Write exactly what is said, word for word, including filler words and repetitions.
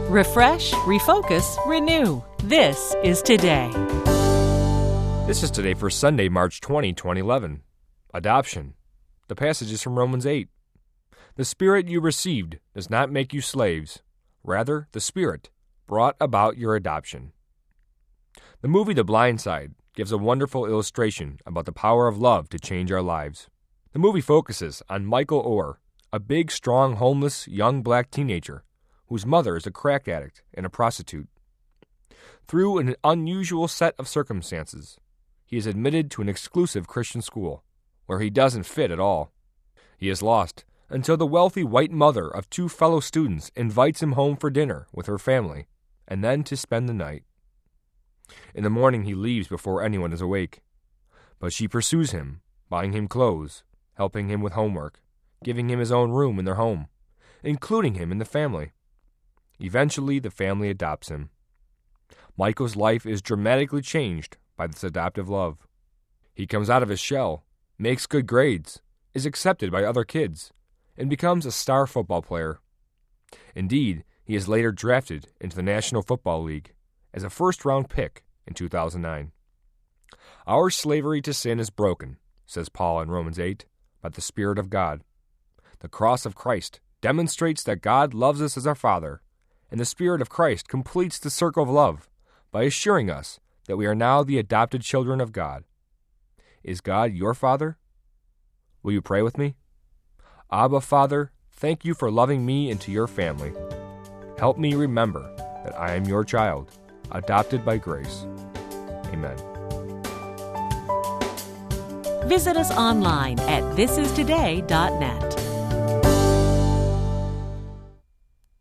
Refresh, refocus, renew. This is Today. This is Today for Sunday, March twentieth, twenty eleven. Adoption. The passage is from Romans eight. The Spirit you received does not make you slaves. Rather, the Spirit brought about your adoption. The movie The Blind Side gives a wonderful illustration about the power of love to change our lives. The movie focuses on Michael Orr, a big, strong, homeless, young black teenager whose mother is a crack addict and a prostitute. Through an unusual set of circumstances, he is admitted to an exclusive Christian school where he doesn't fit at all. He is lost until the wealthy white mother of two fellow students invites him home for dinner with her family and then to spend the night. In the morning he leaves before anyone is awake, but she pursues him, buying him clothes, helping him with homework, giving him his own room in their home, including him in the family. Eventually, the family adopts him. Michael's life is dramatically changed by this adoptive love. He comes out of his shell, makes good grades, is accepted by other kids, and becomes a star football player. Indeed, he is later drafted into the National Football League as a first-round pick in two thousand nine. Our slavery to sin is broken, says Paul in Romans eight, by the Spirit of God. The cross of Christ demonstrates that God loves us as our Father, and the Spirit of Christ completes the circle of love by assuring us that we are now the adopted children of God. Is God your Father? Will you pray with me? Abba, Father, thank you for loving me into your family. Help me remember that I am your child, adopted by grace. Amen. Visit us online at this is today dot net.